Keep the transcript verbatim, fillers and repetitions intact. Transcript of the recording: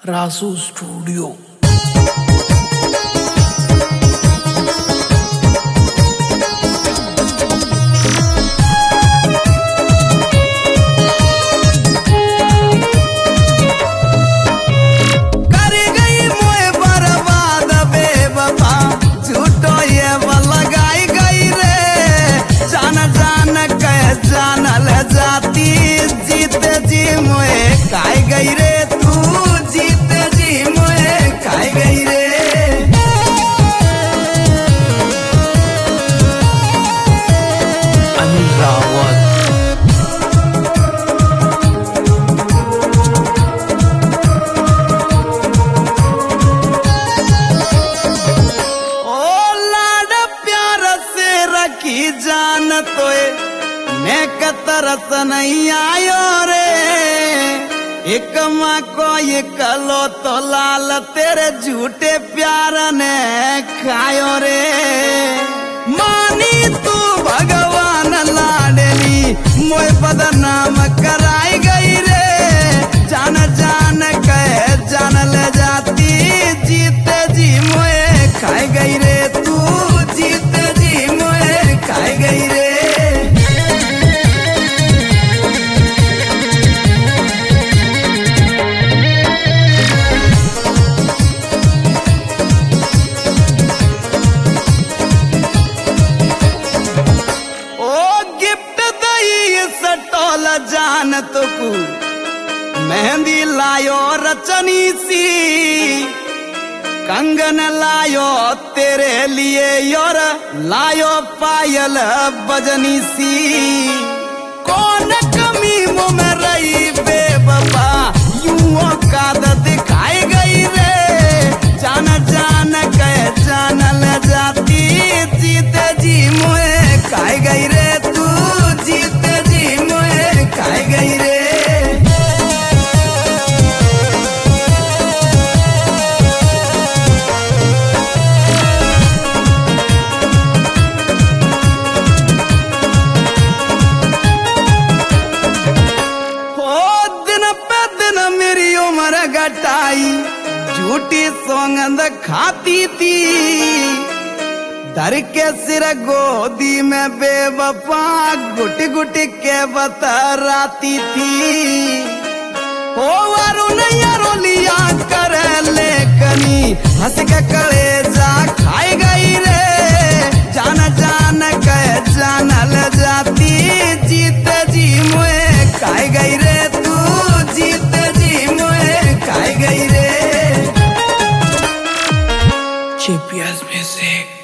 Rasu studio. काय गई रे तू जीत जी मोए काय गई रे अनिल रावत। ओ लाड प्यार से रखी जान तोए मैं कतरस नहीं आयो रे एक माँ को ये कलो तो लाल तेरे झूठे प्यार ने खायो रे मानी तू भगवान लाडली मोए बदनाम कराई गई रे जान जान कहे जान ले जाती जीते जी मोए खाई गई रे तू जीते जी मोए खाई गई रे जान तो कु मेहंदी लायो रचनी सी कंगन लायो तेरे लिए योर लायो पायल बजनी सी कौन कमी मुँह में रही बेवफा यूं का दिखाई गई रे जान जान कह जान ले जाती जीते जी मुझे खाई गई रे तू जीते जी मुझे खाई गई रे घटाई झूठी सौगंध खाती थी दर के सिर गोदी में बेवफा गुट गुट के बतराती थी ओ वरुण रोलिया कर लेकनी हंस के कलेजा खाई गई रे जान जान कह जान ले जाती जीते जी मुझे खाई गई रे तू जीते जी मुझे खाई गई रे जेपीएस म्यूजिक।